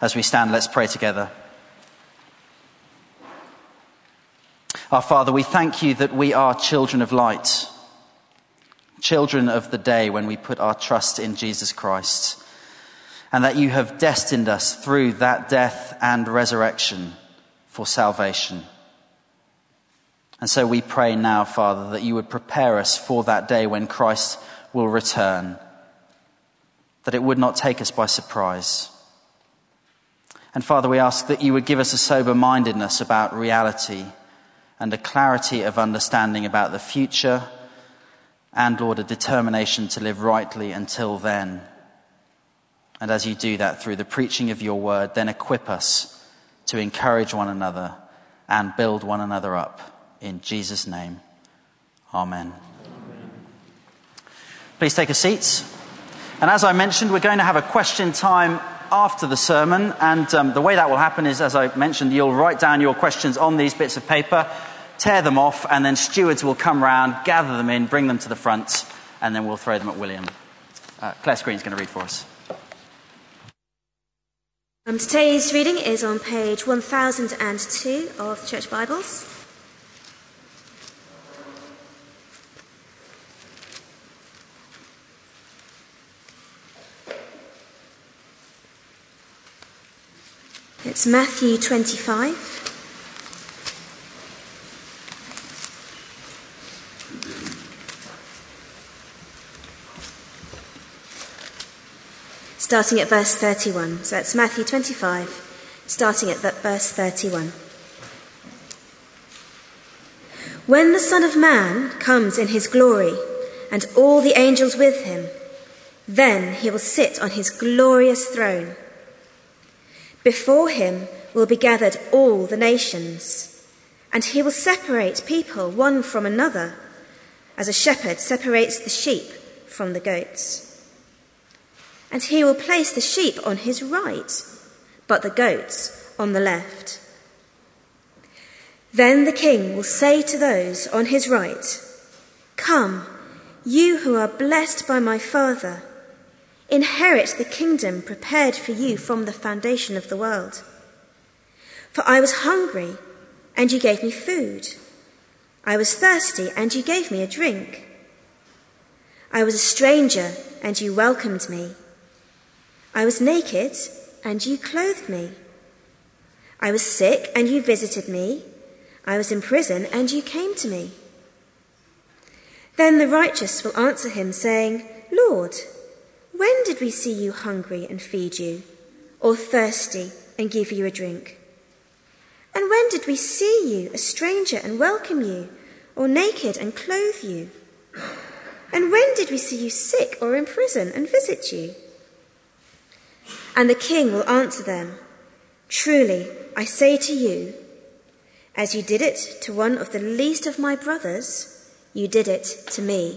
As we stand, let's pray together. Our Father, we thank you that we are children of light, children of the day when we put our trust in Jesus Christ, and that you have destined us through that death and resurrection for salvation. And so we pray now, Father, that you would prepare us for that day when Christ will return, that it would not take us by surprise. And Father, we ask that you would give us a sober-mindedness about reality and a clarity of understanding about the future and, Lord, a determination to live rightly until then. And as you do that through the preaching of your word, then equip us to encourage one another and build one another up. In Jesus' name, amen. Please take a seat. And as I mentioned, we're going to have a question time after the sermon. And the way that will happen is, as I mentioned, you'll write down your questions on these bits of paper, tear them off, and then stewards will come round, gather them in, bring them to the front, and then we'll throw them at William. Claire Screen's going to read for us. Today's reading is on page 1002 of the Church Bibles. It's Matthew 25. Starting at verse 31. So that's Matthew 25, starting at verse 31. When the Son of Man comes in his glory, and all the angels with him, then he will sit on his glorious throne. Before him will be gathered all the nations, and he will separate people one from another, as a shepherd separates the sheep from the goats. And he will place the sheep on his right, but the goats on the left. Then the king will say to those on his right, "Come, you who are blessed by my Father, inherit the kingdom prepared for you from the foundation of the world. For I was hungry, and you gave me food. I was thirsty, and you gave me a drink. I was a stranger, and you welcomed me. I was naked, and you clothed me. I was sick, and you visited me. I was in prison, and you came to me." Then the righteous will answer him, saying, "Lord, when did we see you hungry and feed you, or thirsty and give you a drink? And when did we see you a stranger and welcome you, or naked and clothe you? And when did we see you sick or in prison and visit you?" And the king will answer them, "Truly, I say to you, as you did it to one of the least of my brothers, you did it to me."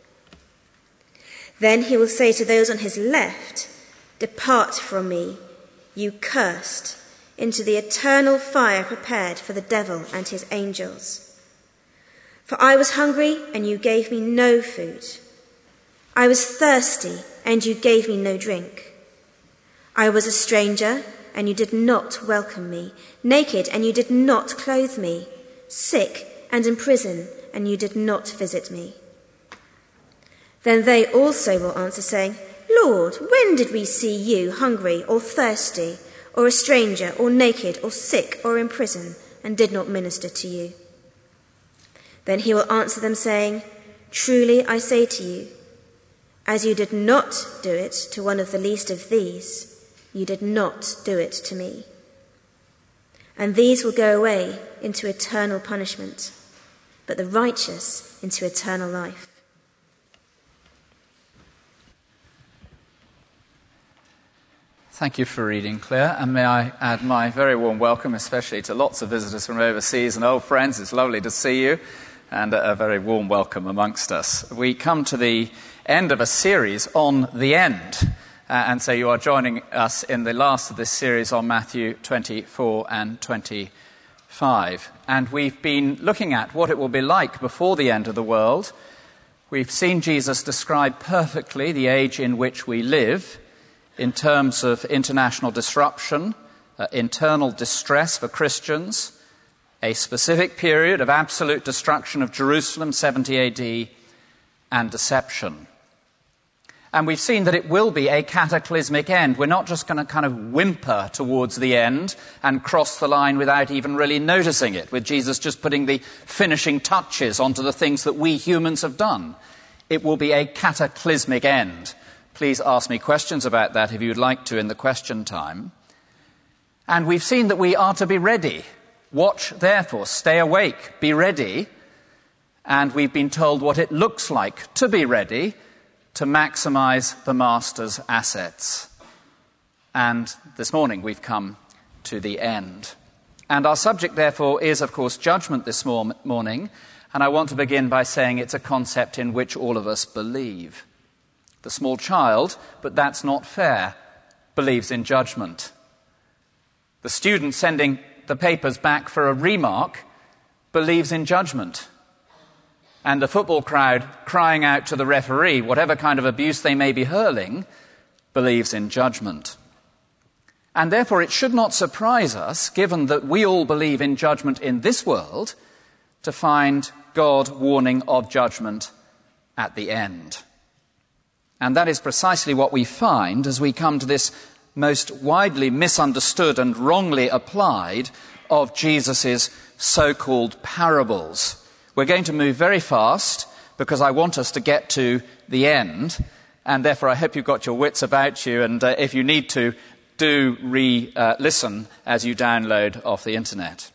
Then he will say to those on his left, "Depart from me, you cursed, into the eternal fire prepared for the devil and his angels. For I was hungry, and you gave me no food. I was thirsty, and you gave me no drink. I was a stranger, and you did not welcome me, naked, and you did not clothe me, sick and in prison, and you did not visit me." Then they also will answer, saying, "Lord, when did we see you hungry or thirsty, or a stranger, or naked, or sick, or in prison, and did not minister to you?" Then he will answer them, saying, "Truly I say to you, as you did not do it to one of the least of these, you did not do it to me." And these will go away into eternal punishment, but the righteous into eternal life. Thank you for reading, Claire, and may I add my very warm welcome, especially to lots of visitors from overseas and old friends. It's lovely to see you, and a very warm welcome amongst us. We come to the end of a series on the end, and so you are joining us in the last of this series on Matthew 24 and 25. And we've been looking at what it will be like before the end of the world. We've seen Jesus describe perfectly the age in which we live, in terms of international disruption, internal distress for Christians, a specific period of absolute destruction of Jerusalem, 70 AD, and deception. And we've seen that it will be a cataclysmic end. We're not just going to kind of whimper towards the end and cross the line without even really noticing it, with Jesus just putting the finishing touches onto the things that we humans have done. It will be a cataclysmic end. Please ask me questions about that if you'd like to in the question time. And we've seen that we are to be ready. Watch, therefore, stay awake, be ready. And we've been told what it looks like to be ready, to maximize the Master's assets. And this morning we've come to the end. And our subject, therefore, is, of course, judgment this morning. And I want to begin by saying it's a concept in which all of us believe. The small child, but that's not fair, believes in judgment. The student sending the papers back for a remark believes in judgment. And the football crowd crying out to the referee, whatever kind of abuse they may be hurling, believes in judgment. And therefore it should not surprise us, given that we all believe in judgment in this world, to find God warning of judgment at the end. And that is precisely what we find as we come to this most widely misunderstood and wrongly applied of Jesus' so-called parables. We're going to move very fast because I want us to get to the end, and therefore I hope you've got your wits about you, and if you need to, do listen as you download off the internet.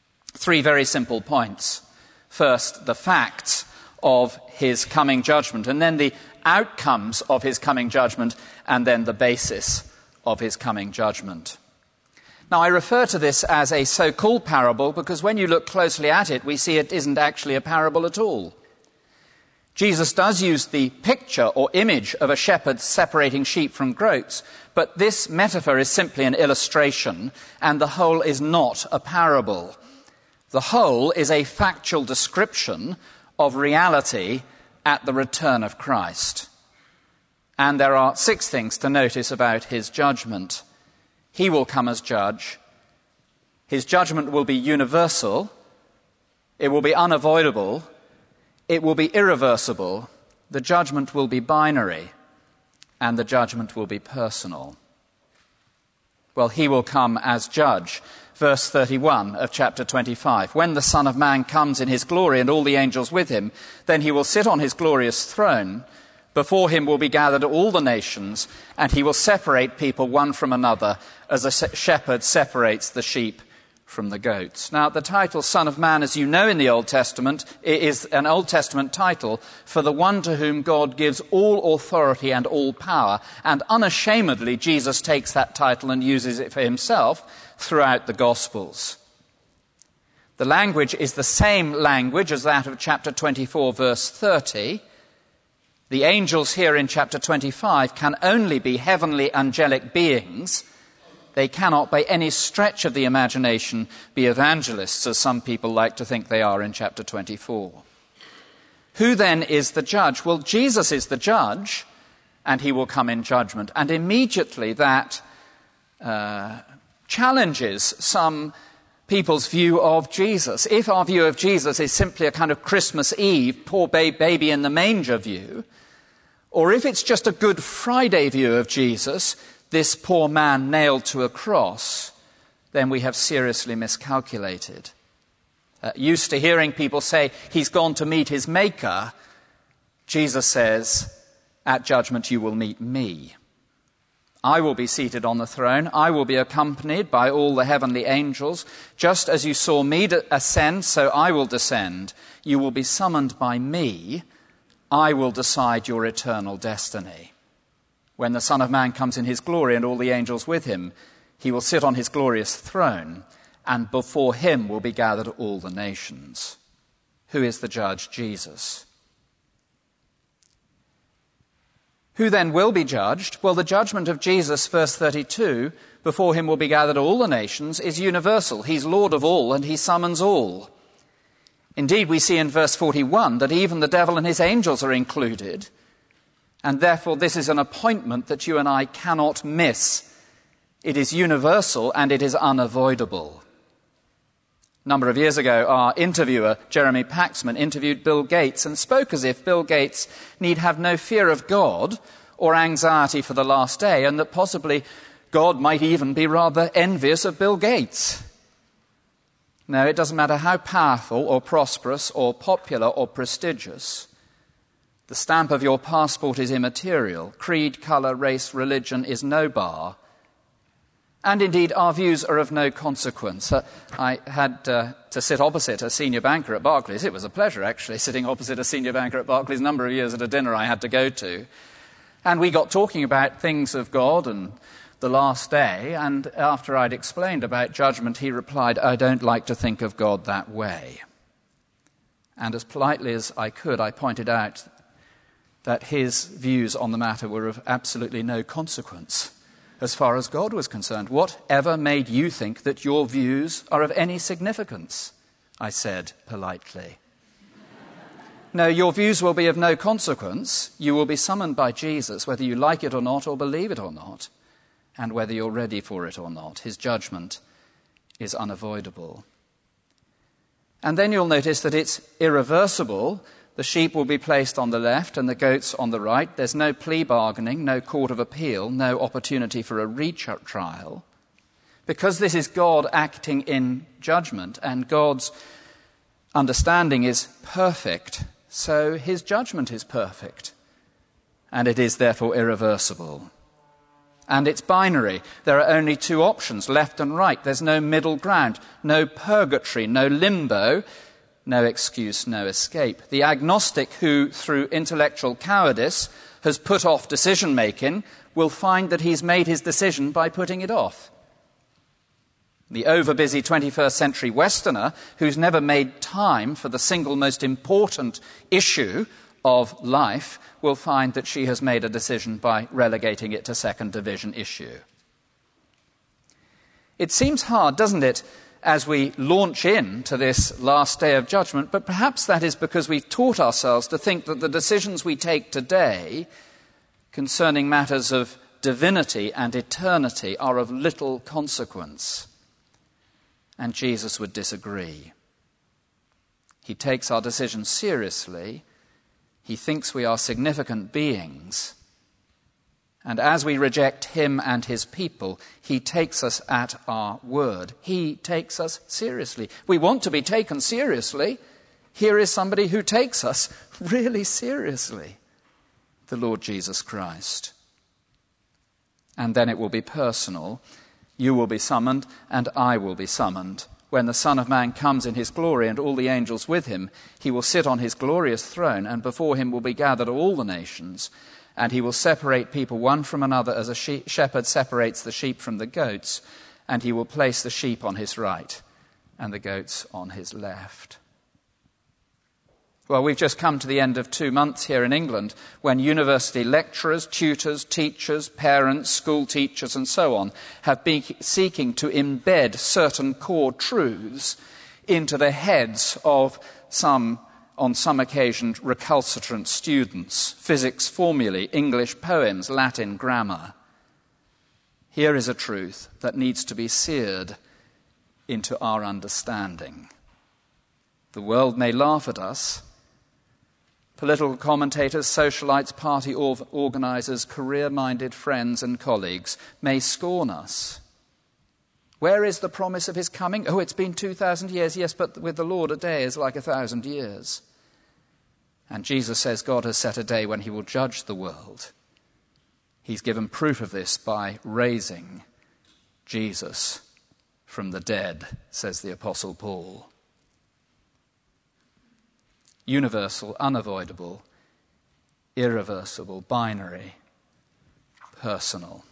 3 very simple points. First, the facts of his coming judgment, and then the outcomes of his coming judgment, and then the basis of his coming judgment. Now, I refer to this as a so-called parable because when you look closely at it, we see it isn't actually a parable at all. Jesus does use the picture or image of a shepherd separating sheep from goats, but this metaphor is simply an illustration, and the whole is not a parable. The whole is a factual description of reality at the return of Christ. And there are 6 things to notice about his judgment. He will come as judge. His judgment will be universal. It will be unavoidable. It will be irreversible. The judgment will be binary. And the judgment will be personal. Well, he will come as judge. Verse 31 of chapter 25. When the Son of Man comes in his glory and all the angels with him, then he will sit on his glorious throne. Before him will be gathered all the nations, and he will separate people one from another as a shepherd separates the sheep from the goats. Now, the title Son of Man, as you know in the Old Testament, is an Old Testament title for the one to whom God gives all authority and all power, and unashamedly Jesus takes that title and uses it for himself throughout the Gospels. The language is the same language as that of chapter 24, verse 30. The angels here in chapter 25 can only be heavenly angelic beings. They cannot, by any stretch of the imagination, be evangelists, as some people like to think they are in chapter 24. Who then is the judge? Well, Jesus is the judge, and he will come in judgment. And immediately that challenges some people's view of Jesus. If our view of Jesus is simply a kind of Christmas Eve, poor baby in the manger view, or if it's just a Good Friday view of Jesus, this poor man nailed to a cross, then we have seriously miscalculated. Used to hearing people say, he's gone to meet his maker, Jesus says, at judgment you will meet me. I will be seated on the throne. I will be accompanied by all the heavenly angels. Just as you saw me ascend, so I will descend. You will be summoned by me. I will decide your eternal destiny. When the Son of Man comes in his glory and all the angels with him, he will sit on his glorious throne, and before him will be gathered all the nations. Who is the judge? Jesus. Who then will be judged? Well, the judgment of Jesus, verse 32, before him will be gathered all the nations, is universal. He's Lord of all, and he summons all. Indeed, we see in verse 41 that even the devil and his angels are included. And therefore, this is an appointment that you and I cannot miss. It is universal and it is unavoidable. A number of years ago, our interviewer, Jeremy Paxman, interviewed Bill Gates and spoke as if Bill Gates need have no fear of God or anxiety for the last day, and that possibly God might even be rather envious of Bill Gates. No, it doesn't matter how powerful or prosperous or popular or prestigious. The stamp of your passport is immaterial. Creed, colour, race, religion is no bar. And indeed, our views are of no consequence. I had to sit opposite a senior banker at Barclays. It was a pleasure, actually, sitting opposite a senior banker at Barclays a number of years at a dinner I had to go to. And we got talking about things of God and the last day, and after I'd explained about judgment, he replied, "I don't like to think of God that way." And as politely as I could, I pointed out that his views on the matter were of absolutely no consequence as far as God was concerned. "Whatever made you think that your views are of any significance?" I said politely. "No, your views will be of no consequence. You will be summoned by Jesus, whether you like it or not, or believe it or not, and whether you're ready for it or not. His judgment is unavoidable." And then you'll notice that it's irreversible. The sheep will be placed on the left and the goats on the right. There's no plea bargaining, no court of appeal, no opportunity for a retrial. Because this is God acting in judgment and God's understanding is perfect, so his judgment is perfect. And it is therefore irreversible. And it's binary. There are only two options, left and right. There's no middle ground, no purgatory, no limbo, no excuse, no escape. The agnostic who, through intellectual cowardice, has put off decision-making will find that he's made his decision by putting it off. The overbusy 21st century Westerner, who's never made time for the single most important issue of life, will find that she has made a decision by relegating it to second division issue. It seems hard, doesn't it, as we launch into this last day of judgment, but perhaps that is because we've taught ourselves to think that the decisions we take today concerning matters of divinity and eternity are of little consequence. And Jesus would disagree. He takes our decisions seriously. He thinks we are significant beings. And as we reject him and his people, he takes us at our word. He takes us seriously. We want to be taken seriously. Here is somebody who takes us really seriously, the Lord Jesus Christ. And then it will be personal. You will be summoned, and I will be summoned. When the Son of Man comes in his glory and all the angels with him, he will sit on his glorious throne, and before him will be gathered all the nations. And he will separate people one from another as a shepherd separates the sheep from the goats, and he will place the sheep on his right and the goats on his left. Well, we've just come to the end of 2 months here in England when university lecturers, tutors, teachers, parents, school teachers and so on have been seeking to embed certain core truths into the heads of on some occasion, recalcitrant students, physics formulae, English poems, Latin grammar. Here is a truth that needs to be seared into our understanding. The world may laugh at us. Political commentators, socialites, party organisers, career-minded friends and colleagues may scorn us. Where is the promise of his coming? Oh, it's been 2,000 years. Yes, but with the Lord a day is like 1,000 years. And Jesus says God has set a day when he will judge the world. He's given proof of this by raising Jesus from the dead, says the Apostle Paul. Universal, unavoidable, irreversible, binary, personal.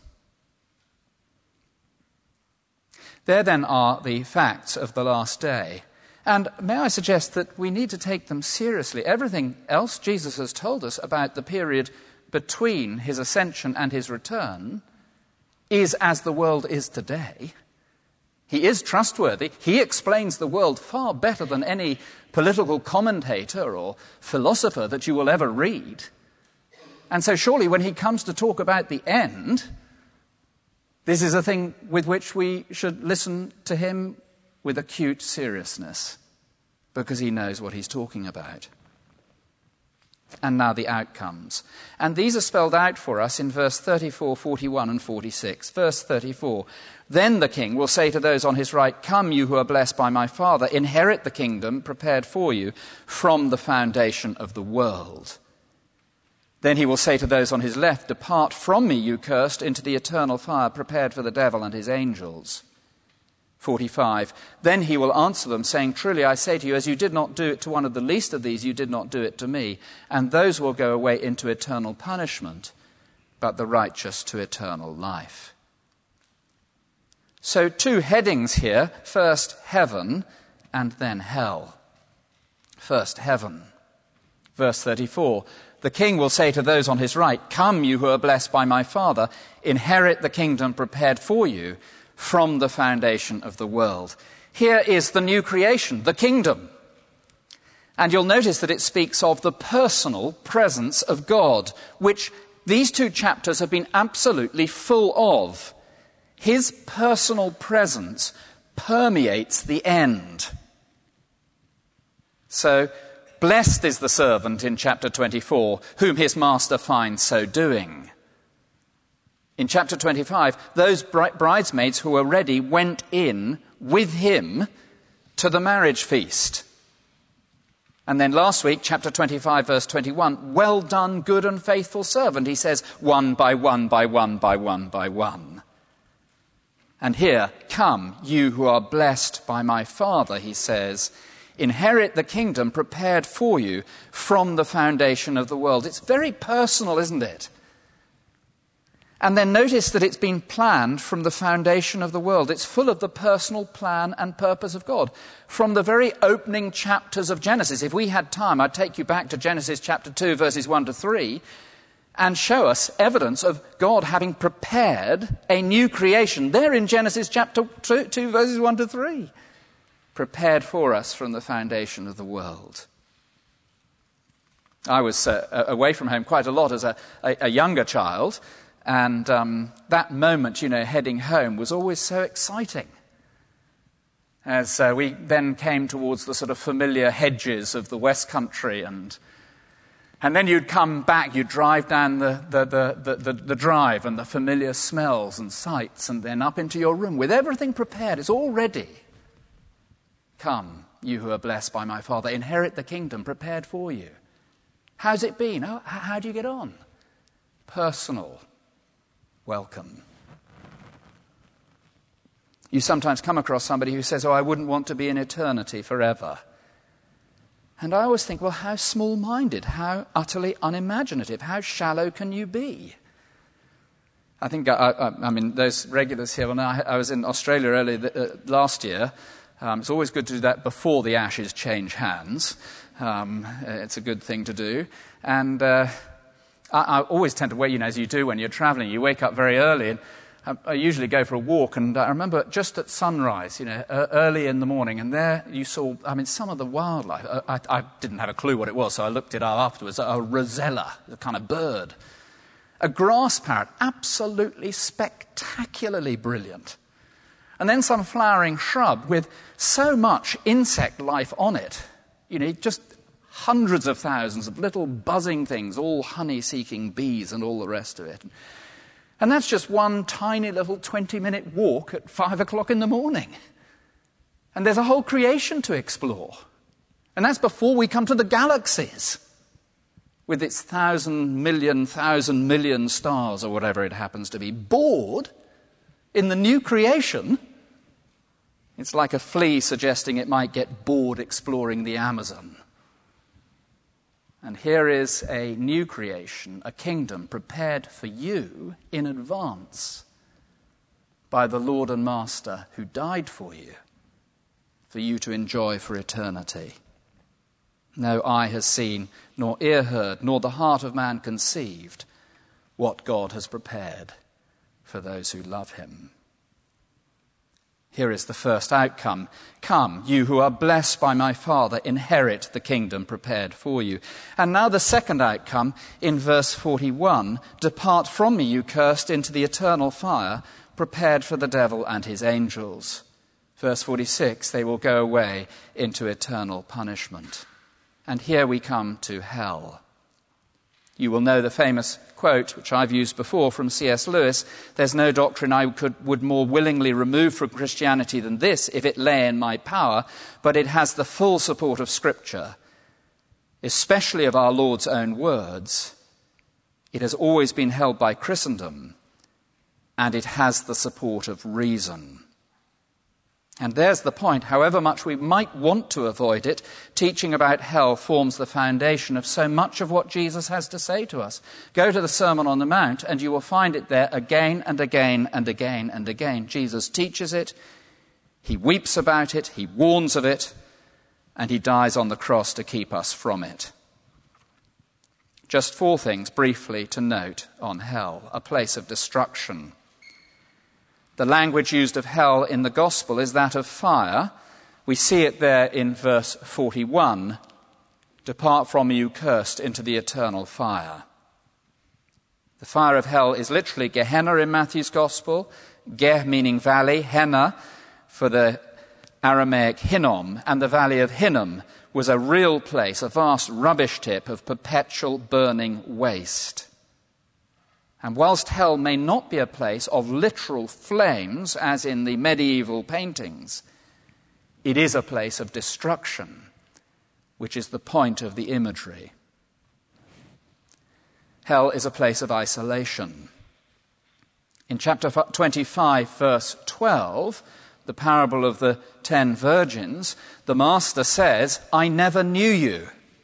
There then are the facts of the last day. And may I suggest that we need to take them seriously. Everything else Jesus has told us about the period between his ascension and his return is as the world is today. He is trustworthy. He explains the world far better than any political commentator or philosopher that you will ever read. And so surely when he comes to talk about the end, this is a thing with which we should listen to him with acute seriousness, because he knows what he's talking about. And now the outcomes. And these are spelled out for us in verse 34, 41 and 46. Verse 34, then the king will say to those on his right, come, you who are blessed by my Father, inherit the kingdom prepared for you from the foundation of the world. Then he will say to those on his left, depart from me, you cursed, into the eternal fire prepared for the devil and his angels. 45, then he will answer them, saying, truly I say to you, as you did not do it to one of the least of these, you did not do it to me. And those will go away into eternal punishment, but the righteous to eternal life. So 2 headings here. First, heaven, and then hell. First, heaven. Verse 34, the king will say to those on his right, come, you who are blessed by my Father, inherit the kingdom prepared for you from the foundation of the world. Here is the new creation, the kingdom. And you'll notice that it speaks of the personal presence of God, which these 2 chapters have been absolutely full of. His personal presence permeates the end. So, blessed is the servant in chapter 24, whom his master finds so doing. In chapter 25, those bridesmaids who were ready went in with him to the marriage feast. And then last week, chapter 25, verse 21, well done, good and faithful servant, he says, one by one, by one, by one, by one. And here, come, you who are blessed by my Father, he says, inherit the kingdom prepared for you from the foundation of the world. It's very personal, isn't it? And then notice that it's been planned from the foundation of the world. It's full of the personal plan and purpose of God. From the very opening chapters of Genesis, if we had time, I'd take you back to Genesis chapter 2, verses 1 to 3, and show us evidence of God having prepared a new creation. There in Genesis chapter 2, verses 1 to 3. Prepared for us from the foundation of the world. I was away from home quite a lot as a younger child. And that moment, heading home was always so exciting. As we then came towards the sort of familiar hedges of the West Country, and then you'd come back, you'd drive down the drive and the familiar smells and sights, and then up into your room with everything prepared. It's all ready. Come, you who are blessed by my Father, inherit the kingdom prepared for you. How's it been? How do you get on? Personal. Welcome. You sometimes come across somebody who says, I wouldn't want to be in eternity forever. And I always think, well, how small-minded, how utterly unimaginative, how shallow can you be? I think, I mean, those regulars here, I was in Australia earlier last year. It's always good to do that before the ashes change hands. It's a good thing to do. And I always tend to wait, as you do when you're traveling. You wake up very early, and I usually go for a walk. And I remember just at sunrise, early in the morning, and there you saw, some of the wildlife. I didn't have a clue what it was, so I looked it up afterwards. A rosella, a kind of bird. A grass parrot, absolutely spectacularly brilliant. And then some flowering shrub with so much insect life on it, just hundreds of thousands of little buzzing things, all honey-seeking bees and all the rest of it. And that's just one tiny little 20-minute walk at 5 o'clock in the morning. And there's a whole creation to explore. And that's before we come to the galaxies, with its 1,000 million stars or whatever it happens to be. Bored in the new creation, it's like a flea suggesting it might get bored exploring the Amazon. And here is a new creation, a kingdom prepared for you in advance by the Lord and Master who died for you to enjoy for eternity. No eye has seen, nor ear heard, nor the heart of man conceived what God has prepared for those who love him. Here is the first outcome. Come, you who are blessed by my Father, inherit the kingdom prepared for you. And now the second outcome in verse 41, depart from me, you cursed, into the eternal fire, prepared for the devil and his angels. Verse 46, they will go away into eternal punishment. And here we come to hell. You will know the famous quote, which I've used before, from C.S. Lewis, there's no doctrine I would more willingly remove from Christianity than this, if it lay in my power, but it has the full support of Scripture, especially of our Lord's own words. It has always been held by Christendom, and it has the support of reason. And there's the point. However much we might want to avoid it, teaching about hell forms the foundation of so much of what Jesus has to say to us. Go to the Sermon on the Mount and you will find it there again and again and again and again. Jesus teaches it, he weeps about it, he warns of it, and he dies on the cross to keep us from it. Just 4 things briefly to note on hell: a place of destruction. The language used of hell in the gospel is that of fire. We see it there in verse 41. Depart from me, you cursed, into the eternal fire. The fire of hell is literally Gehenna in Matthew's gospel. Geh meaning valley, Henna for the Aramaic Hinnom. And the valley of Hinnom was a real place, a vast rubbish tip of perpetual burning waste. And whilst hell may not be a place of literal flames, as in the medieval paintings, it is a place of destruction, which is the point of the imagery. Hell is a place of isolation. In chapter 25, verse 12, the parable of the 10 virgins, the master says, I never knew you.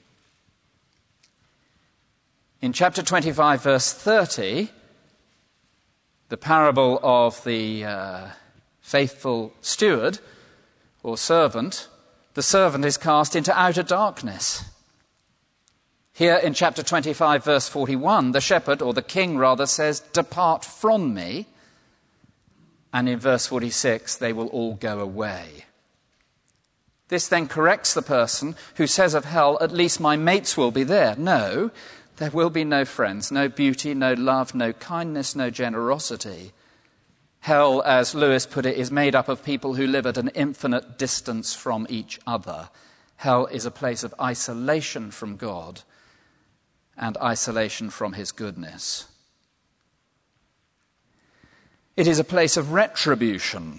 In chapter 25, verse 30, the parable of the faithful steward or servant, the servant is cast into outer darkness. Here in chapter 25, verse 41, the shepherd, or the king rather, says, depart from me. And in verse 46, they will all go away. This then corrects the person who says of hell, at least my mates will be there. No, there will be no friends, no beauty, no love, no kindness, no generosity. Hell, as Lewis put it, is made up of people who live at an infinite distance from each other. Hell is a place of isolation from God and isolation from his goodness. It is a place of retribution.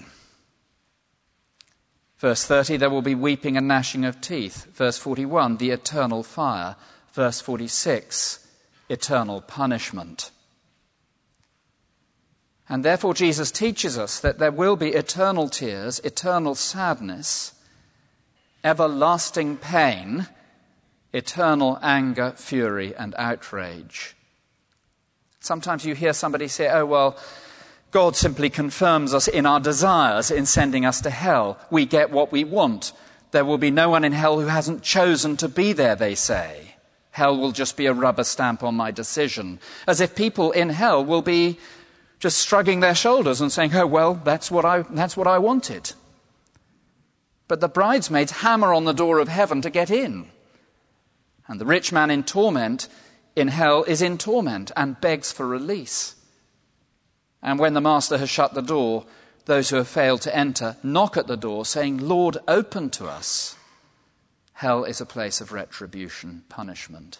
Verse 30, there will be weeping and gnashing of teeth. Verse 41, the eternal fire. Verse 46, eternal punishment. And therefore Jesus teaches us that there will be eternal tears, eternal sadness, everlasting pain, eternal anger, fury, and outrage. Sometimes you hear somebody say, oh, well, God simply confirms us in our desires in sending us to hell. We get what we want. There will be no one in hell who hasn't chosen to be there, they say. Hell will just be a rubber stamp on my decision. As if people in hell will be just shrugging their shoulders and saying, oh, well, that's what I wanted. But the bridesmaids hammer on the door of heaven to get in. And the rich man in torment in hell is in torment and begs for release. And when the master has shut the door, those who have failed to enter knock at the door saying, Lord, open to us. Hell is a place of retribution, punishment.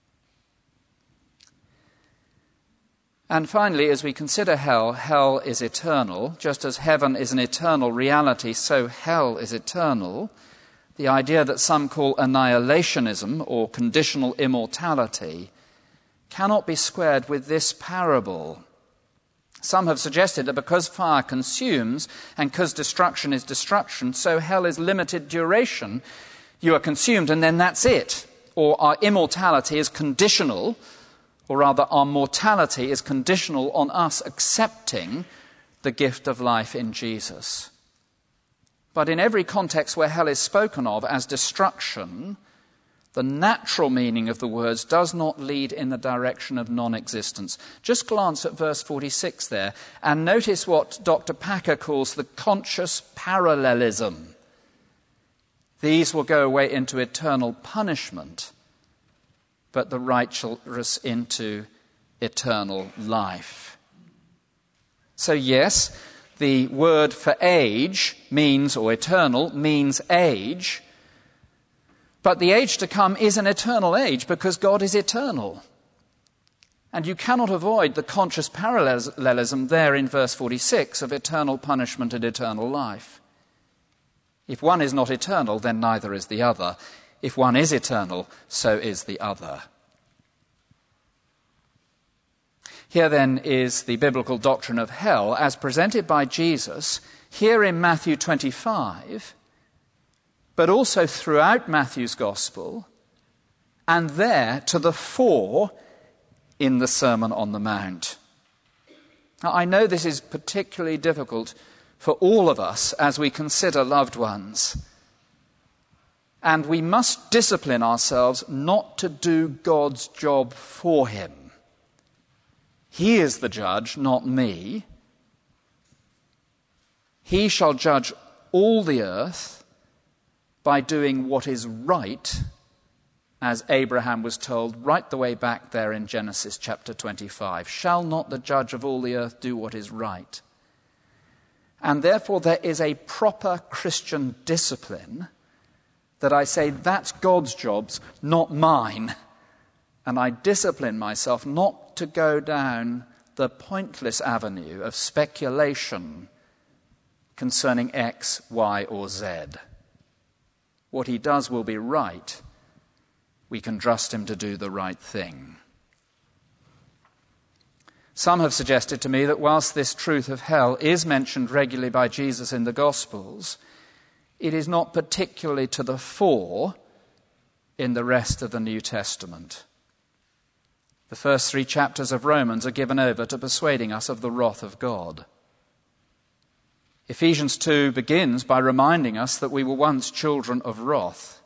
And finally, as we consider hell, hell is eternal. Just as heaven is an eternal reality, so hell is eternal. The idea that some call annihilationism or conditional immortality cannot be squared with this parable. Some have suggested that because fire consumes and because destruction is destruction, so hell is limited duration. You are consumed and then that's it. Or our immortality is conditional, or rather our mortality is conditional on us accepting the gift of life in Jesus. But in every context where hell is spoken of as destruction, The natural meaning of the words does not lead in the direction of non-existence. Just glance at verse 46 there and notice what Dr. Packer calls the conscious parallelism. These will go away into eternal punishment, but the righteous into eternal life. So yes, the word for age means, or eternal, means age. But the age to come is an eternal age because God is eternal. And you cannot avoid the conscious parallelism there in verse 46 of eternal punishment and eternal life. If one is not eternal, then neither is the other. If one is eternal, so is the other. Here then is the biblical doctrine of hell as presented by Jesus here in Matthew 25, but also throughout Matthew's Gospel, and there to the fore in the Sermon on the Mount. Now, I know this is particularly difficult for all of us as we consider loved ones. And we must discipline ourselves not to do God's job for him. He is the judge, not me. He shall judge all the earth by doing what is right, as Abraham was told right the way back there in Genesis chapter 25. Shall not the judge of all the earth do what is right? And therefore there is a proper Christian discipline that I say that's God's job, not mine. And I discipline myself not to go down the pointless avenue of speculation concerning X, Y, or Z. What he does will be right. We can trust him to do the right thing. Some have suggested to me that whilst this truth of hell is mentioned regularly by Jesus in the Gospels, it is not particularly to the fore in the rest of the New Testament. The first 3 chapters of Romans are given over to persuading us of the wrath of God. Ephesians 2 begins by reminding us that we were once children of wrath.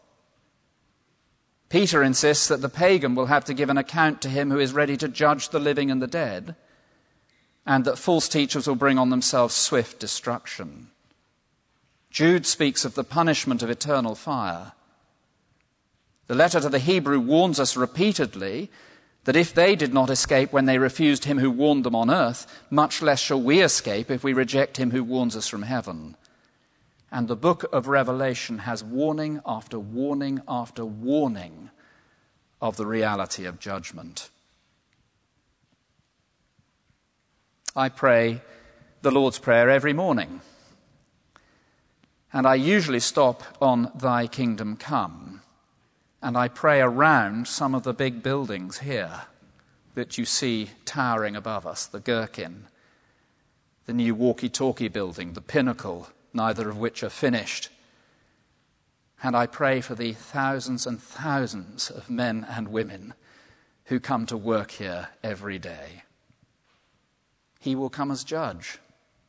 Peter insists that the pagan will have to give an account to him who is ready to judge the living and the dead, and that false teachers will bring on themselves swift destruction. Jude speaks of the punishment of eternal fire. The letter to the Hebrew warns us repeatedly that if they did not escape when they refused him who warned them on earth, much less shall we escape if we reject him who warns us from heaven. And the book of Revelation has warning after warning after warning of the reality of judgment. I pray the Lord's Prayer every morning, and I usually stop on Thy Kingdom Come, and I pray around some of the big buildings here that you see towering above us, the Gherkin, the new walkie-talkie building, the Pinnacle, neither of which are finished. And I pray for the thousands and thousands of men and women who come to work here every day. He will come as judge.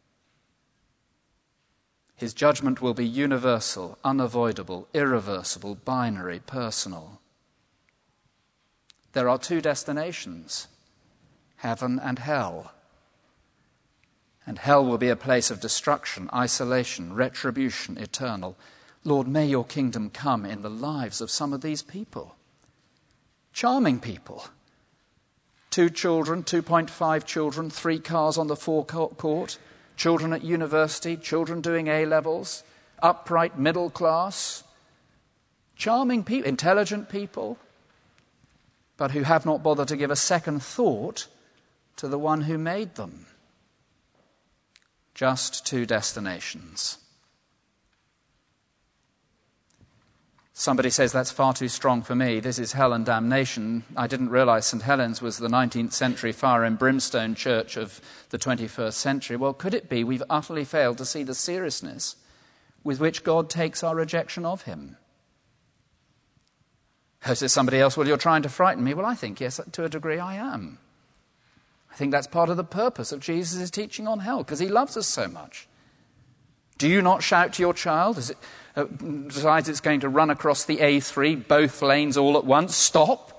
His judgment will be universal, unavoidable, irreversible, binary, personal. There are 2 destinations, heaven and hell. And hell will be a place of destruction, isolation, retribution, eternal. Lord, may your kingdom come in the lives of some of these people. Charming people. 2 children, 2.5 children, 3 cars on the forecourt, children at university, children doing A-levels, upright middle class. Charming people, intelligent people, but who have not bothered to give a second thought to the one who made them. Just 2 destinations. Somebody says that's far too strong for me. This is hell and damnation. I didn't realize St. Helens was the 19th century fire and brimstone church of the 21st century. Well, could it be we've utterly failed to see the seriousness with which God takes our rejection of him? Oh, says somebody else, well, you're trying to frighten me. Well, I think, yes, to a degree I am. I think that's part of the purpose of Jesus' teaching on hell, because he loves us so much. Do you not shout to your child as it decides it's going to run across the A3, both lanes all at once? Stop!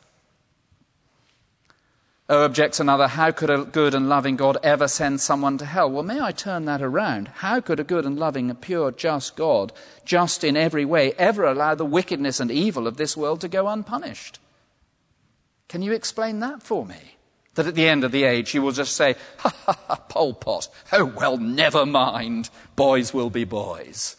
Oh, objects another, how could a good and loving God ever send someone to hell? Well, may I turn that around? How could a good and loving, a pure, just God, just in every way, ever allow the wickedness and evil of this world to go unpunished? Can you explain that for me? That at the end of the age he will just say, ha ha ha, Pol Pot, oh well, never mind, boys will be boys.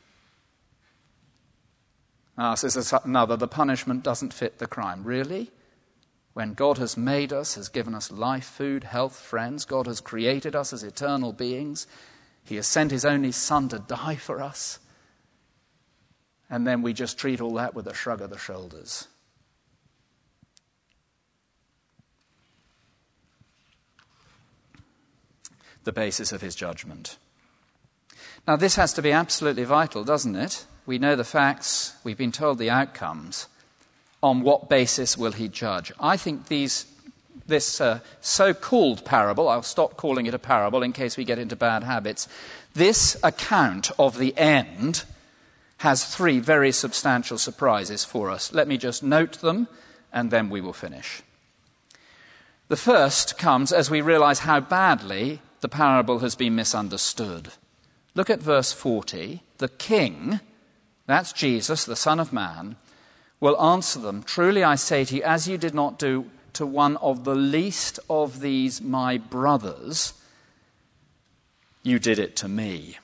Says another, the punishment doesn't fit the crime. Really? When God has made us, has given us life, food, health, friends, God has created us as eternal beings, he has sent his only Son to die for us, and then we just treat all that with a shrug of the shoulders. The basis of his judgment. Now, this has to be absolutely vital, doesn't it? We know the facts, we've been told the outcomes. On what basis will he judge? I think this so-called parable, I'll stop calling it a parable in case we get into bad habits, this account of the end has 3 very substantial surprises for us. Let me just note them, and then we will finish. The first comes as we realize how badly the parable has been misunderstood. Look at verse 40. The king, that's Jesus, the Son of Man, will answer them, truly I say to you, as you did not do to one of the least of these my brothers, you did it to me.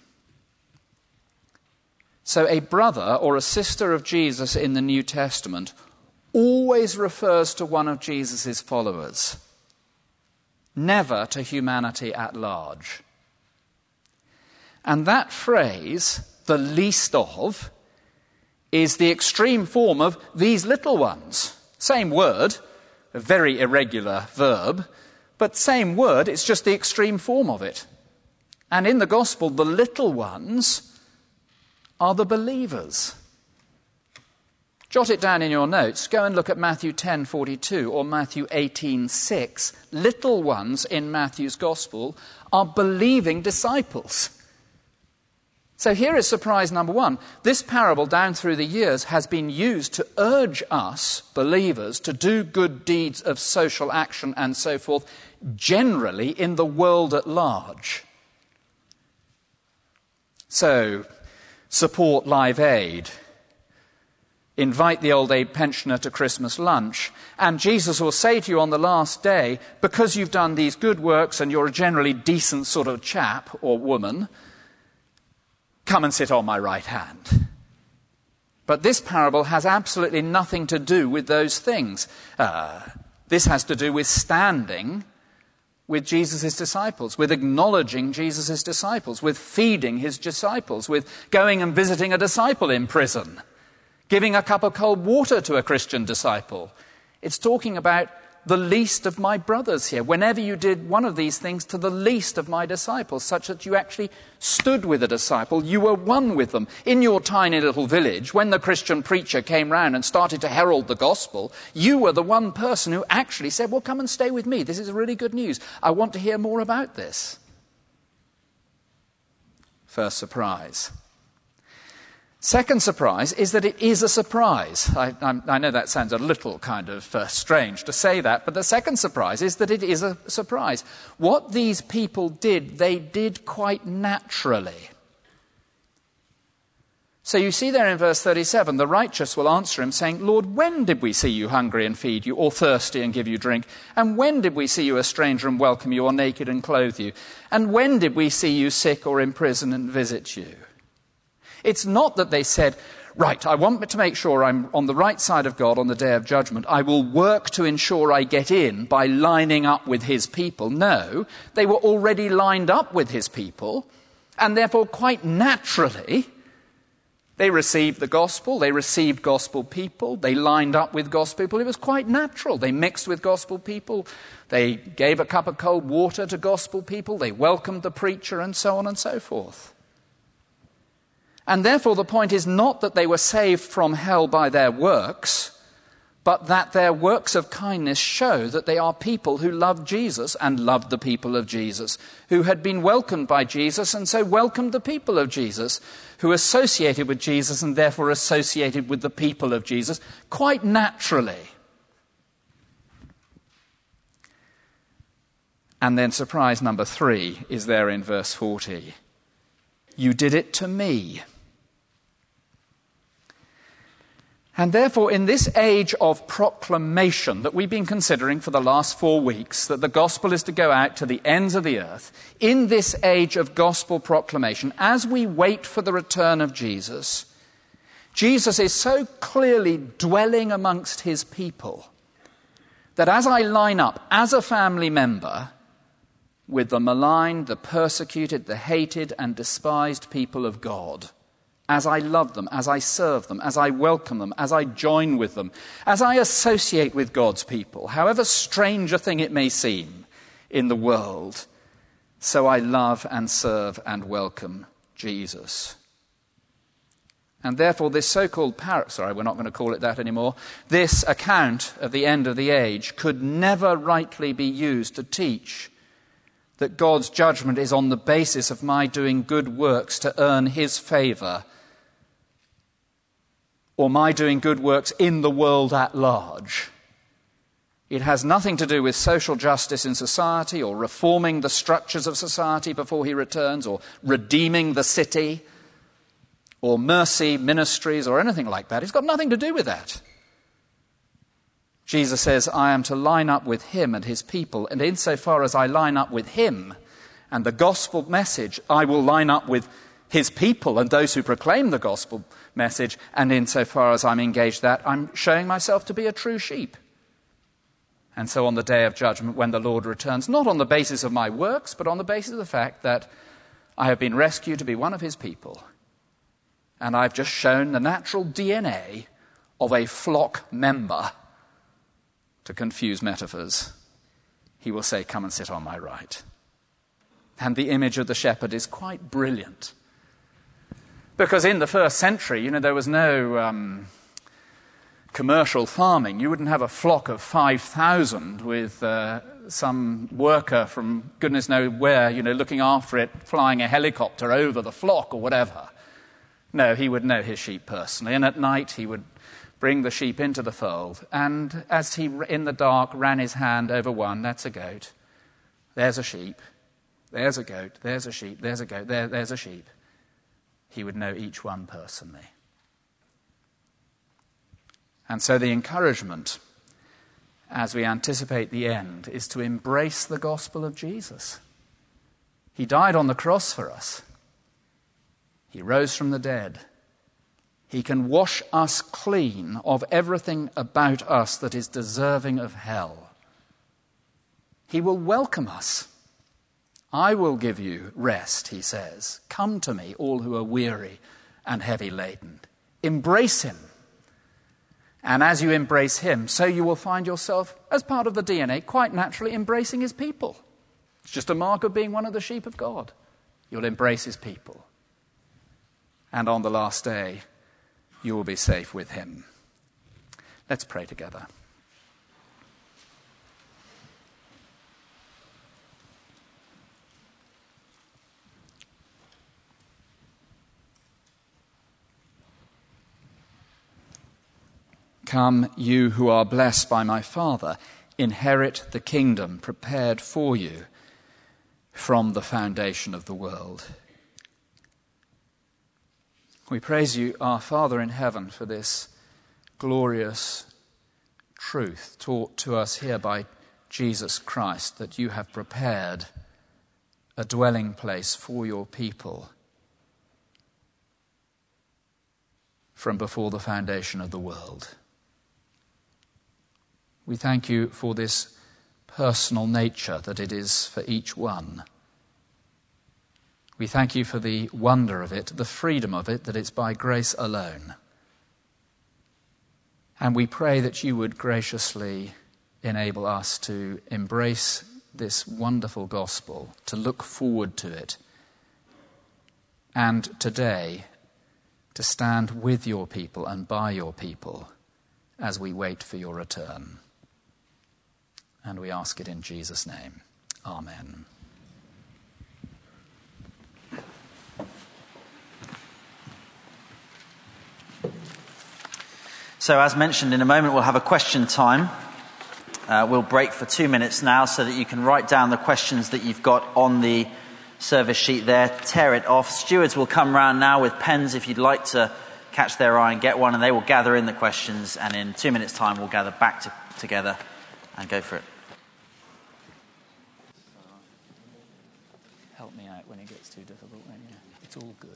So a brother or a sister of Jesus in the New Testament always refers to one of Jesus' followers, never to humanity at large. And that phrase, the least of, is the extreme form of these little ones. Same word, a very irregular verb, but same word, it's just the extreme form of it. And in the gospel, the little ones are the believers. Jot it down in your notes. Go and look at Matthew 10:42 or Matthew 18:6. Little ones in Matthew's gospel are believing disciples. So here is surprise number 1. This parable down through the years has been used to urge us, believers, to do good deeds of social action and so forth, generally in the world at large. So, support Live Aid, invite the old age pensioner to Christmas lunch, and Jesus will say to you on the last day, because you've done these good works and you're a generally decent sort of chap or woman, come and sit on my right hand. But this parable has absolutely nothing to do with those things. This has to do with standing with Jesus' disciples, with acknowledging Jesus' disciples, with feeding his disciples, with going and visiting a disciple in prison, giving a cup of cold water to a Christian disciple. It's talking about the least of my brothers here. Whenever you did one of these things to the least of my disciples, such that you actually stood with a disciple, you were one with them. In your tiny little village, when the Christian preacher came round and started to herald the gospel, you were the one person who actually said, well, come and stay with me. This is really good news. I want to hear more about this. First surprise. Second surprise is that it is a surprise. I know that sounds a little kind of strange to say that, but the second surprise is that it is a surprise. What these people did, they did quite naturally. So you see there in verse 37, the righteous will answer him saying, Lord, when did we see you hungry and feed you, or thirsty and give you drink? And when did we see you a stranger and welcome you, or naked and clothe you? And when did we see you sick or in prison and visit you? It's not that they said, right, I want to make sure I'm on the right side of God on the day of judgment. I will work to ensure I get in by lining up with his people. No, they were already lined up with his people, and therefore quite naturally, they received the gospel, they received gospel people, they lined up with gospel people. It was quite natural. They mixed with gospel people, they gave a cup of cold water to gospel people, they welcomed the preacher, and so on and so forth. And therefore the point is not that they were saved from hell by their works, but that their works of kindness show that they are people who love Jesus and loved the people of Jesus, who had been welcomed by Jesus and so welcomed the people of Jesus, who associated with Jesus and therefore associated with the people of Jesus quite naturally. And then surprise number 3 is there in verse 40. You did it to me. And therefore, in this age of proclamation that we've been considering for the last 4 weeks, that the gospel is to go out to the ends of the earth, in this age of gospel proclamation, as we wait for the return of Jesus, Jesus is so clearly dwelling amongst his people that as I line up as a family member with the maligned, the persecuted, the hated and despised people of God, as I love them, as I serve them, as I welcome them, as I join with them, as I associate with God's people, however strange a thing it may seem in the world, so I love and serve and welcome Jesus. And therefore this so-called we're not going to call it that anymore, this account of the end of the age could never rightly be used to teach that God's judgment is on the basis of my doing good works to earn his favour, or my doing good works in the world at large. It has nothing to do with social justice in society or reforming the structures of society before he returns or redeeming the city or mercy ministries or anything like that. It's got nothing to do with that. Jesus says, I am to line up with him and his people, and insofar as I line up with him and the gospel message, I will line up with his people and those who proclaim the gospel message, and insofar as I'm engaged that, I'm showing myself to be a true sheep. And so on the day of judgment, when the Lord returns, not on the basis of my works, but on the basis of the fact that I have been rescued to be one of his people, and I've just shown the natural DNA of a flock member, to confuse metaphors, he will say, come and sit on my right. And the image of the shepherd is quite brilliant. Because in the first century, there was no commercial farming. You wouldn't have a flock of 5,000 with some worker from goodness knows where, looking after it, flying a helicopter over the flock or whatever. No, he would know his sheep personally. And at night he would bring the sheep into the fold. And as he, in the dark, ran his hand over one, that's a goat. There's a sheep. There's a goat. There's a sheep. There's a goat. There's a sheep. He would know each one personally. And so the encouragement, as we anticipate the end, is to embrace the gospel of Jesus. He died on the cross for us. He rose from the dead. He can wash us clean of everything about us that is deserving of hell. He will welcome us. I will give you rest, he says. Come to me, all who are weary and heavy laden. Embrace him. And as you embrace him, so you will find yourself, as part of the DNA, quite naturally embracing his people. It's just a mark of being one of the sheep of God. You'll embrace his people. And on the last day, you will be safe with him. Let's pray together. Come, you who are blessed by my Father, inherit the kingdom prepared for you from the foundation of the world. We praise you, our Father in heaven, for this glorious truth taught to us here by Jesus Christ, that you have prepared a dwelling place for your people from before the foundation of the world. We thank you for this personal nature that it is for each one. We thank you for the wonder of it, the freedom of it, that it's by grace alone. And we pray that you would graciously enable us to embrace this wonderful gospel, to look forward to it, and today to stand with your people and by your people as we wait for your return. And we ask it in Jesus' name. Amen. So as mentioned, in a moment we'll have a question time. We'll break for 2 minutes now so that you can write down the questions that you've got on the service sheet there. Tear it off. Stewards will come round now with pens if you'd like to catch their eye and get one, and they will gather in the questions, and in 2 minutes' time we'll gather back together and go for it. Help me out when it gets too difficult, won't you? It's all good.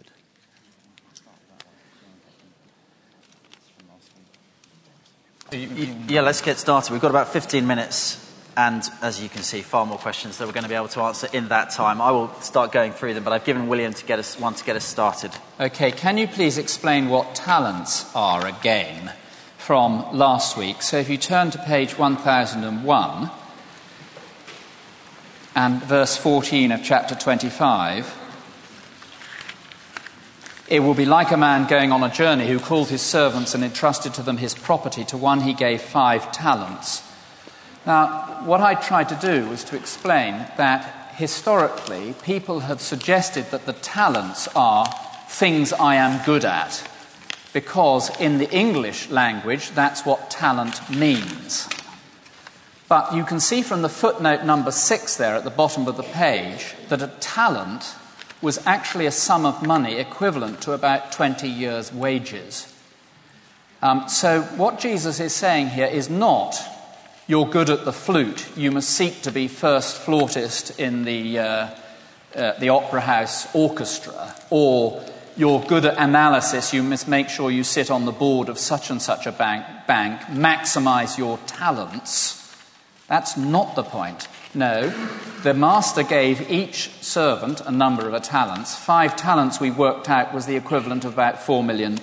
Yeah, let's get started. We've got about 15 minutes, and as you can see, far more questions that we're going to be able to answer in that time. I will start going through them, but I've given William to get us started. Okay, can you please explain what talents are again from last week? So if you turn to page 1001 and verse 14 of chapter 25, it will be like a man going on a journey who called his servants and entrusted to them his property. To one he gave 5 talents. Now, what I tried to do was to explain that historically people have suggested that the talents are things I am good at, because in the English language that's what talent means. But you can see from the footnote number 6 there at the bottom of the page that a talent was actually a sum of money equivalent to about 20 years' wages. So what Jesus is saying here is not, you're good at the flute, you must seek to be first flautist in the Opera House orchestra, or you're good at analysis, you must make sure you sit on the board of such and such a bank, maximise your talents. That's not the point. No, the master gave each servant a number of talents. 5 talents, we worked out, was the equivalent of about £4 million.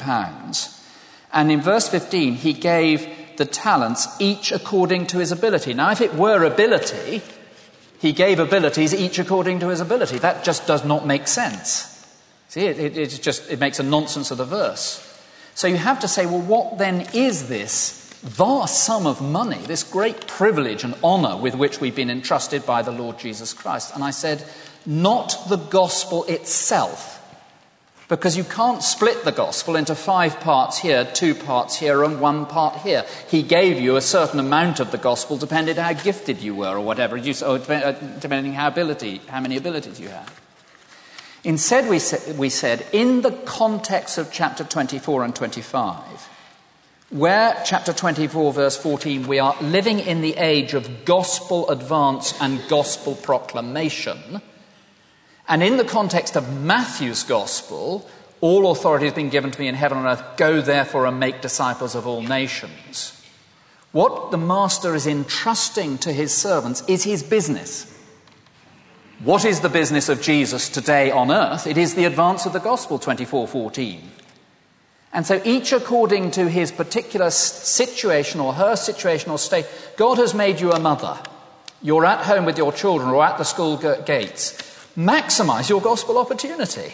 And in verse 15, he gave the talents each according to his ability. Now, if it were ability, he gave abilities each according to his ability. That just does not make sense. See, it makes a nonsense of the verse. So you have to say, well, what then is this vast sum of money, this great privilege and honour with which we've been entrusted by the Lord Jesus Christ? And I said, not the gospel itself, because you can't split the gospel into 5 parts here, 2 parts here, and 1 part here. He gave you a certain amount of the gospel depending how gifted you were or whatever, depending how many abilities you have. Instead, we said, in the context of chapter 24 and 25, where, chapter 24, verse 14, we are living in the age of gospel advance and gospel proclamation, and in the context of Matthew's gospel, all authority has been given to me in heaven and earth, go therefore and make disciples of all nations. What the master is entrusting to his servants is his business. What is the business of Jesus today on earth? It is the advance of the gospel, 24:14. And so each according to his particular situation or her situation or state. God has made you a mother. You're at home with your children or at the school gates. Maximise your gospel opportunity.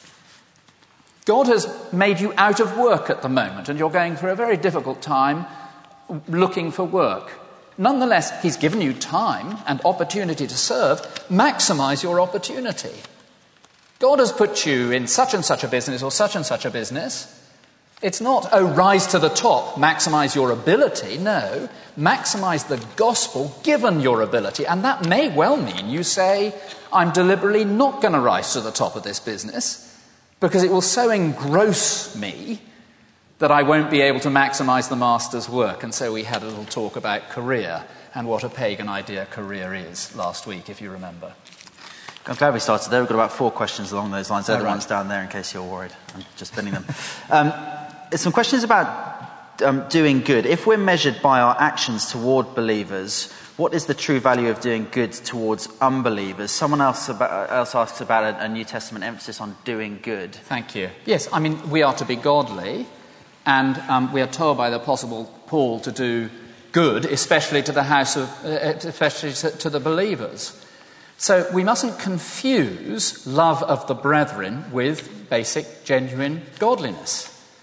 God has made you out of work at the moment and you're going through a very difficult time looking for work. Nonetheless, he's given you time and opportunity to serve. Maximise your opportunity. God has put you in such and such a business or such and such a business. It's not, rise to the top, maximise your ability. No, maximise the gospel given your ability. And that may well mean you say, I'm deliberately not going to rise to the top of this business because it will so engross me that I won't be able to maximise the master's work. And so we had a little talk about career and what a pagan idea career is last week, if you remember. I'm glad we started there. We've got about 4 questions along those lines. They're the ones down there in case you're worried. I'm just spinning them. Some questions about doing good. If we're measured by our actions toward believers, what is the true value of doing good towards unbelievers? Someone else asked about a New Testament emphasis on doing good. Thank you. Yes, I mean, we are to be godly, and we are told by the Apostle Paul to do good, especially to the especially to the believers. So we mustn't confuse love of the brethren with basic, genuine godliness.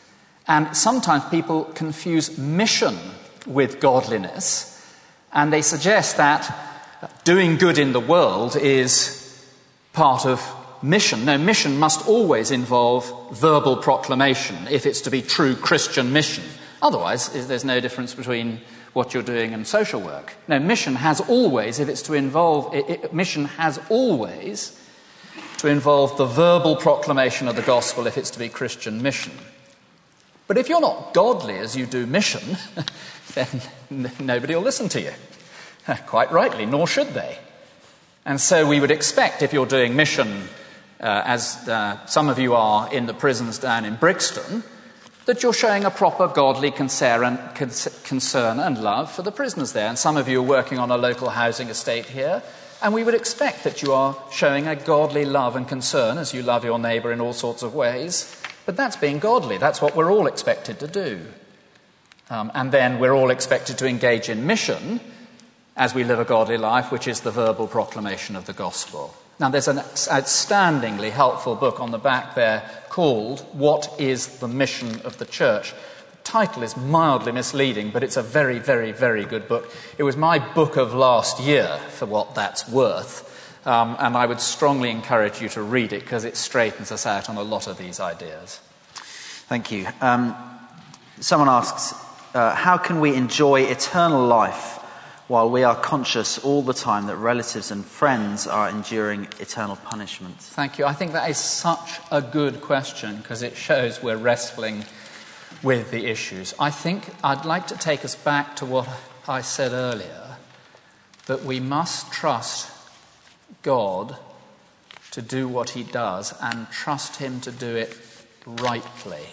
And sometimes people confuse mission with godliness, and they suggest that doing good in the world is part of mission. No, mission must always involve verbal proclamation if it's to be true Christian mission. Otherwise, there's no difference between what you're doing and social work. No, mission has always, if it's to involve, mission has always to involve the verbal proclamation of the gospel if it's to be Christian mission. But if you're not godly as you do mission, then nobody will listen to you. Quite rightly, nor should they. And so we would expect, if you're doing mission, as some of you are in the prisons down in Brixton, that you're showing a proper godly concern and love for the prisoners there. And some of you are working on a local housing estate here, and we would expect that you are showing a godly love and concern as you love your neighbour in all sorts of ways. But that's being godly. That's what we're all expected to do. And then we're all expected to engage in mission as we live a godly life, which is the verbal proclamation of the gospel. Now, there's an outstandingly helpful book on the back there called What is the Mission of the Church? The title is mildly misleading, but it's a very, very, very good book. It was my book of last year, for what that's worth, and I would strongly encourage you to read it because it straightens us out on a lot of these ideas. Thank you. Someone asks, how can we enjoy eternal life while we are conscious all the time that relatives and friends are enduring eternal punishment? Thank you. I think that is such a good question because it shows we're wrestling with the issues. I think I'd like to take us back to what I said earlier, that we must trust God to do what he does and trust him to do it rightly.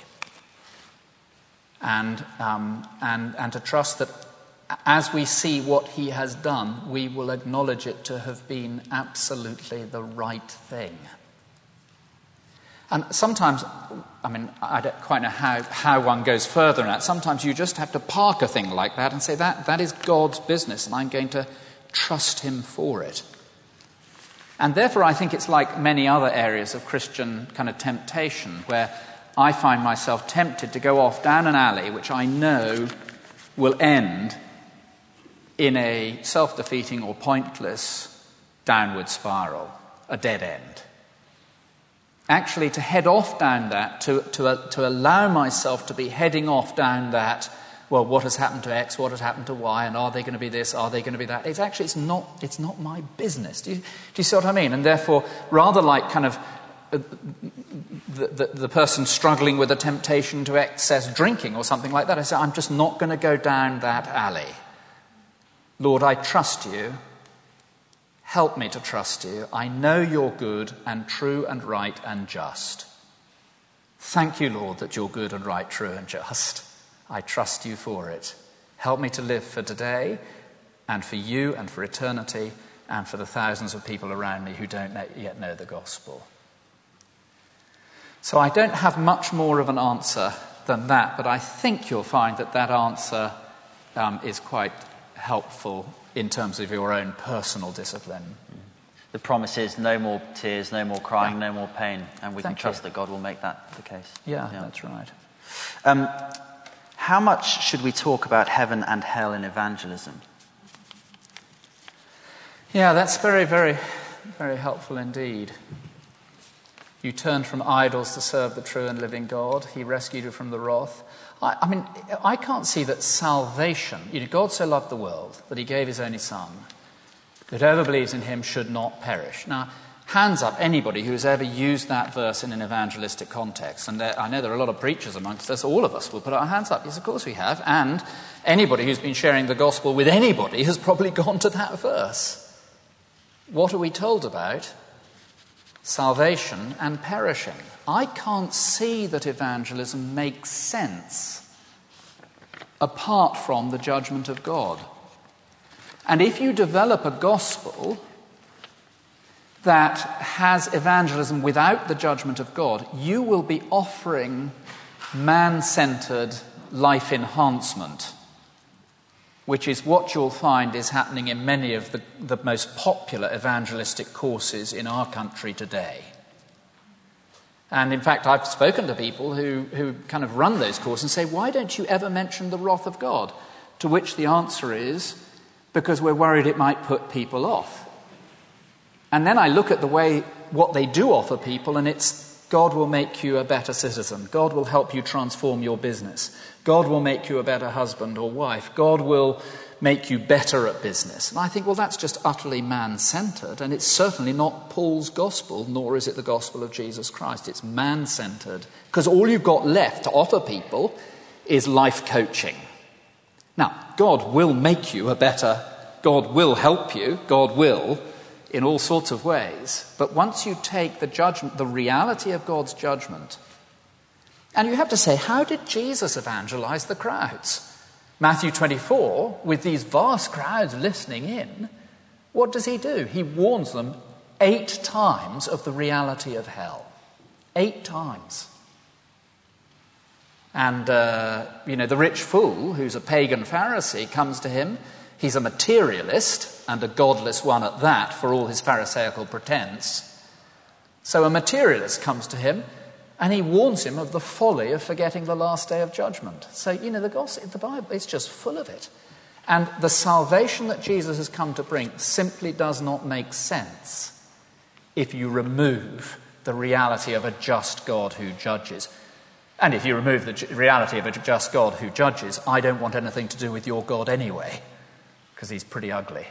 And to trust that as we see what he has done, we will acknowledge it to have been absolutely the right thing. And sometimes, I don't quite know how one goes further in that. Sometimes you just have to park a thing like that and say, that is God's business, and I'm going to trust him for it. And therefore, I think it's like many other areas of Christian kind of temptation, where I find myself tempted to go off down an alley which I know will end in a self-defeating or pointless downward spiral, a dead end. Actually, to head off down that, to allow myself to be heading off down that, well, what has happened to X, what has happened to Y, and are they going to be this, are they going to be that? It's not my business. Do you see what I mean? And therefore, rather like kind of the person struggling with a temptation to excess drinking or something like that, I say, I'm just not going to go down that alley. Lord, I trust you. Help me to trust you. I know you're good and true and right and just. Thank you, Lord, that you're good and right, true and just. I trust you for it. Help me to live for today and for you and for eternity and for the thousands of people around me who don't yet know the gospel. So I don't have much more of an answer than that, but I think you'll find that answer is quite helpful in terms of your own personal discipline. The promise is no more tears, no more crying, no more pain, and we can trust that God will make that the case. Yeah, that's right. How much should we talk about heaven and hell in evangelism? Yeah, that's very, very, very helpful indeed. You turned from idols to serve the true and living God. He rescued you from the wrath. I can't see that salvation, God so loved the world that he gave his only son, that whoever believes in him should not perish. Now, hands up anybody who has ever used that verse in an evangelistic context. And I know there are a lot of preachers amongst us. All of us will put our hands up. Yes, of course we have. And anybody who's been sharing the gospel with anybody has probably gone to that verse. What are we told about? Salvation and perishing. I can't see that evangelism makes sense apart from the judgment of God. And if you develop a gospel that has evangelism without the judgment of God, you will be offering man-centered life enhancement, which is what you'll find is happening in many of the most popular evangelistic courses in our country today. And in fact, I've spoken to people who kind of run those courses and say, why don't you ever mention the wrath of God? To which the answer is, because we're worried it might put people off. And then I look at what they do offer people, and it's God will make you a better citizen. God will help you transform your business. God will make you a better husband or wife. God will make you better at business. And I think, well, that's just utterly man-centered, and it's certainly not Paul's gospel, nor is it the gospel of Jesus Christ. It's man-centered, because all you've got left to offer people is life coaching. Now, God will make you God will help you, God will, in all sorts of ways. But once you take the judgment, the reality of God's judgment, and you have to say, how did Jesus evangelize the crowds? Matthew 24, with these vast crowds listening in, what does he do? He warns them 8 times of the reality of hell. 8 times. And, the rich fool, who's a pagan Pharisee, comes to him. He's a materialist, and a godless one at that, for all his Pharisaical pretense. So a materialist comes to him, and he warns him of the folly of forgetting the last day of judgment. So, the gospel, the Bible, it's just full of it. And the salvation that Jesus has come to bring simply does not make sense if you remove the reality of a just God who judges. And if you remove the reality of a just God who judges, I don't want anything to do with your God anyway, because he's pretty ugly.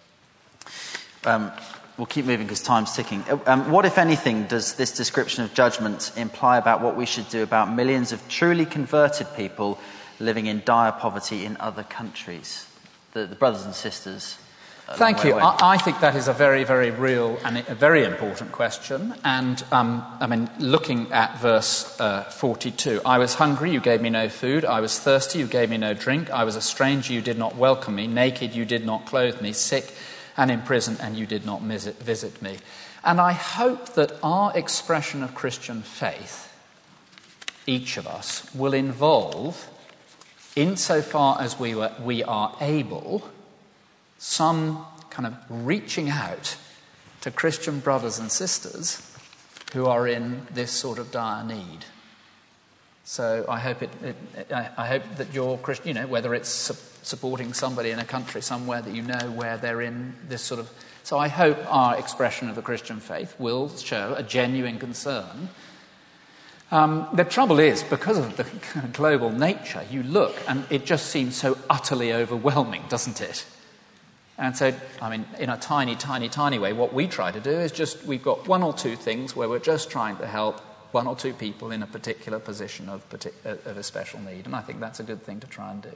We'll keep moving because time's ticking. What, if anything, does this description of judgment imply about what we should do about millions of truly converted people living in dire poverty in other countries? The brothers and sisters. Thank you. I think that is a very, very real and a very important question. And, looking at verse 42, I was hungry, you gave me no food. I was thirsty, you gave me no drink. I was a stranger, you did not welcome me. Naked, you did not clothe me. Sick and in prison, and you did not visit me. And I hope that our expression of Christian faith, each of us, will involve, insofar as we are able, some kind of reaching out to Christian brothers and sisters who are in this sort of dire need. So I hope I hope that you're Christian, whether it's supporting somebody in a country somewhere that you know where they're in this sort of. So I hope our expression of the Christian faith will show a genuine concern. The trouble is, because of the kind of global nature, you look and it just seems so utterly overwhelming, doesn't it? And so, in a tiny, tiny, tiny way, what we try to do is we've got 1 or 2 things where we're just trying to help 1 or 2 people in a particular position of a special need. And I think that's a good thing to try and do.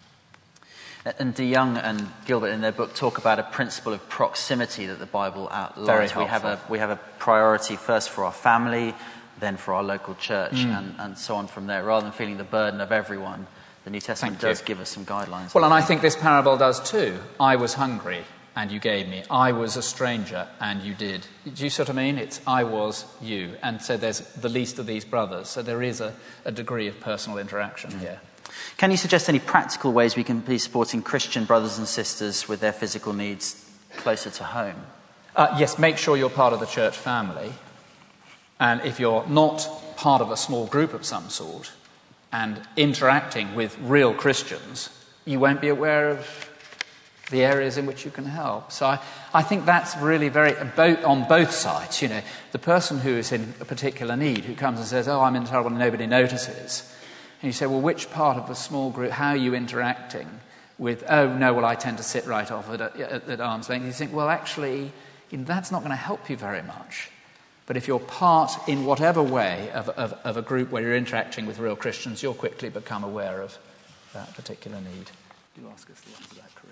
And DeYoung and Gilbert in their book talk about a principle of proximity that the Bible outlines. Very helpful. We have a priority first for our family, then for our local church, and so on from there. Rather than feeling the burden of everyone, the New Testament does give us some guidelines. Well, and I think this parable does too. I was hungry, and you gave me. I was a stranger, and you did. Do you see what I mean? It's I was you. And so there's the least of these brothers. So there is a degree of personal interaction here. Can you suggest any practical ways we can be supporting Christian brothers and sisters with their physical needs closer to home? Yes, make sure you're part of the church family. And if you're not part of a small group of some sort and interacting with real Christians, you won't be aware of the areas in which you can help. So I think that's really on both sides. The person who is in a particular need, who comes and says, I'm in trouble and nobody notices. And you say, well, which part of the small group, how are you interacting with, I tend to sit right off at arm's length. You think, well, actually, that's not going to help you very much. But if you're part, in whatever way, of a group where you're interacting with real Christians, you'll quickly become aware of that particular need. Do ask us the ones about career.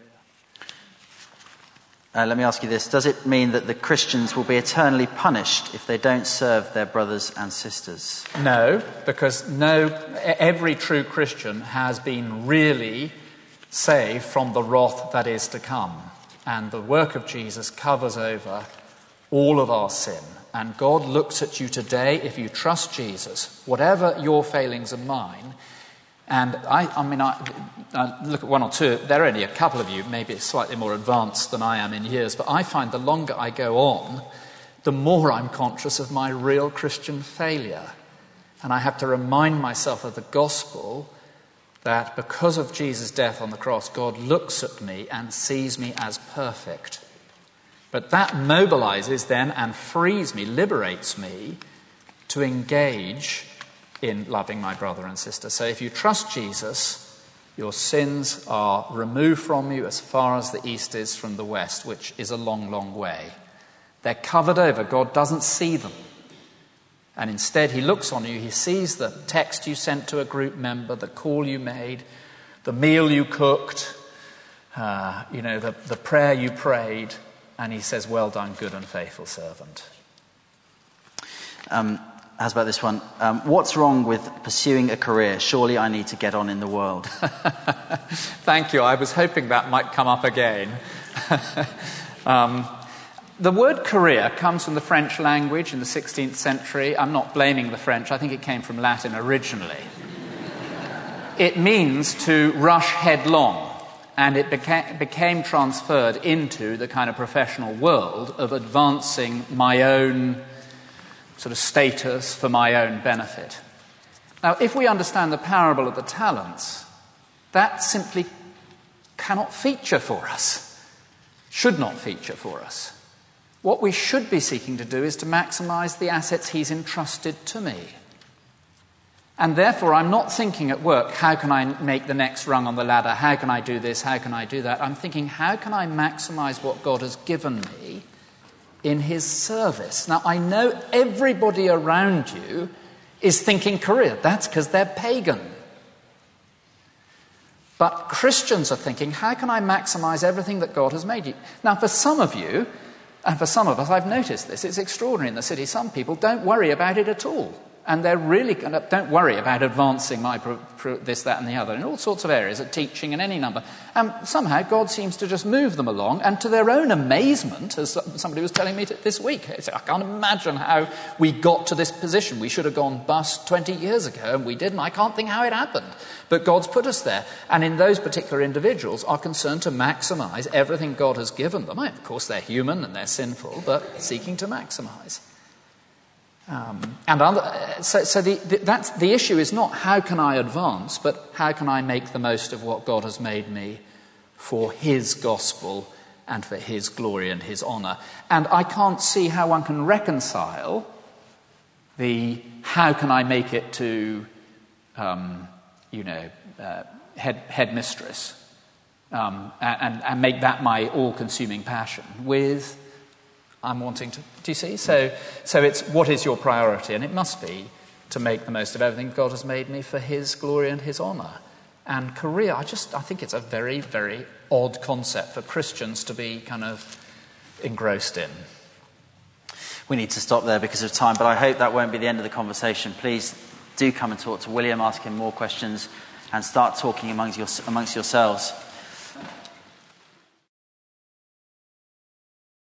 Let me ask you this. Does it mean that the Christians will be eternally punished if they don't serve their brothers and sisters? No, because every true Christian has been really saved from the wrath that is to come. And the work of Jesus covers over all of our sin. And God looks at you today, if you trust Jesus, whatever your failings and mine. And I look at 1 or 2, there are only a couple of you, maybe slightly more advanced than I am in years, but I find the longer I go on, the more I'm conscious of my real Christian failure. And I have to remind myself of the gospel that because of Jesus' death on the cross, God looks at me and sees me as perfect. But that mobilizes then and frees me, liberates me to engage in loving my brother and sister. So if you trust Jesus, your sins are removed from you as far as the east is from the west, which is a long, long way. They're covered over. God doesn't see them. And instead he looks on you. He sees the text you sent to a group member, the call you made, the meal you cooked, the prayer you prayed. And he says, well done, good and faithful servant. How's about this one? What's wrong with pursuing a career? Surely I need to get on in the world. Thank you. I was hoping that might come up again. The word career comes from the French language in the 16th century. I'm not blaming the French. I think it came from Latin originally. It means to rush headlong. And it became transferred into the kind of professional world of advancing my own sort of status for my own benefit. Now, if we understand the parable of the talents, that simply cannot feature for us, should not feature for us. What we should be seeking to do is to maximize the assets he's entrusted to me. And therefore, I'm not thinking at work, how can I make the next rung on the ladder? How can I do this? How can I do that? I'm thinking, how can I maximize what God has given me in his service? Now, I know everybody around you is thinking career. That's because they're pagan. But Christians are thinking, how can I maximize everything that God has made you? Now, for some of you, and for some of us, I've noticed this, it's extraordinary in the city. Some people don't worry about it at all. And they're really don't worry about advancing my this, that, and the other in all sorts of areas, at teaching and any number. And somehow God seems to just move them along, and to their own amazement, as somebody was telling me this week, I can't imagine how we got to this position. We should have gone bust 20 years ago, and we didn't. I can't think how it happened. But God's put us there. And in those particular individuals are concerned to maximize everything God has given them. Of course, they're human and they're sinful, but seeking to maximize. The issue is not how can I advance, but how can I make the most of what God has made me for his gospel and for his glory and his honour. And I can't see how one can reconcile the how can I make it to, headmistress and make that my all-consuming passion with I'm wanting to, do you see? So it's what is your priority? And it must be to make the most of everything God has made me for his glory and his honour. And career, I think it's a very, very odd concept for Christians to be kind of engrossed in. We need to stop there because of time, but I hope that won't be the end of the conversation. Please do come and talk to William, ask him more questions, and start talking amongst yourselves.